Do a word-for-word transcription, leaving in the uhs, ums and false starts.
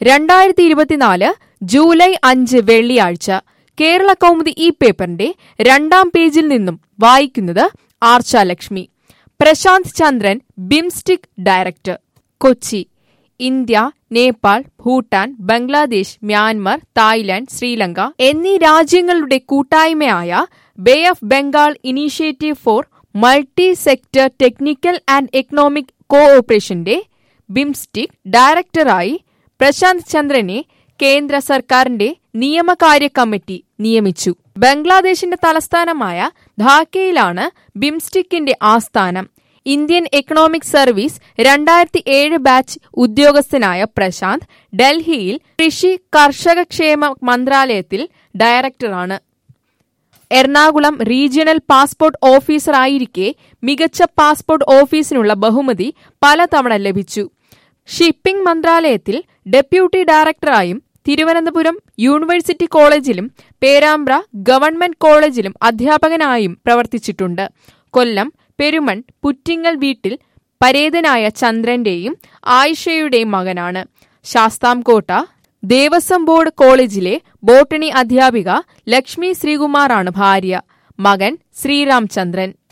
രണ്ടായിരത്തി ഇരുപത്തിനാല് ജൂലൈ അഞ്ച് വെള്ളിയാഴ്ച കേരള കൗമുദി ഈ പേപ്പറിന്റെ രണ്ടാം പേജിൽ നിന്നും വായിക്കുന്നത് Archalakshmi. Prashanth Chandran BIMSTEC director, Kochi. India, Nepal, Bhutan, Bangladesh, Myanmar, Thailand, Sri Lanka എന്നീ രാജ്യങ്ങളുടെ കൂട്ടായ്മയായ bay of Bengal initiative for multi sector technical and economic കോഓപ്പറേഷന്റെ ബിംസ്റ്റിക് ഡയറക്ടറായി പ്രശാന്ത് ചന്ദ്രനെ കേന്ദ്ര സർക്കാരിന്റെ നിയമകാര്യ കമ്മിറ്റി നിയമിച്ചു. ബംഗ്ലാദേശിന്റെ തലസ്ഥാനമായ ധാക്കയിലാണ് ബിംസ്റ്റിക്കിന്റെ ആസ്ഥാനം. ഇന്ത്യൻ എക്കണോമിക് സർവീസ് രണ്ടായിരത്തി ഏഴ് ബാച്ച് ഉദ്യോഗസ്ഥനായ പ്രശാന്ത് ഡൽഹിയിൽ കൃഷി കർഷക ക്ഷേമ മന്ത്രാലയത്തിൽ ഡയറക്ടറാണ്. എറണാകുളം റീജിയണൽ പാസ്പോർട്ട് ഓഫീസറായിരിക്കെ മികച്ച പാസ്പോർട്ട് ഓഫീസിനുള്ള ബഹുമതി പലതവണ ലഭിച്ചു. ഷിപ്പിംഗ് മന്ത്രാലയത്തിൽ ഡെപ്യൂട്ടി ഡയറക്ടറായും തിരുവനന്തപുരം യൂണിവേഴ്സിറ്റി കോളേജിലും പേരാമ്പ്ര ഗവൺമെന്റ് കോളേജിലും അധ്യാപകനായും പ്രവർത്തിച്ചിട്ടുണ്ട്. കൊല്ലം പെരുമൺ പുറ്റിങ്ങൽ വീട്ടിൽ പരേതനായ ചന്ദ്രന്റെയും ആയിഷയുടെയും മകനാണ്. ശാസ്താംകോട്ട ദേവസ്വം ബോർഡ് കോളേജിലെ ബോട്ടണി അധ്യാപിക ലക്ഷ്മി ശ്രീകുമാറാണ് ഭാര്യ. മകൻ ശ്രീരാം ചന്ദ്രൻ.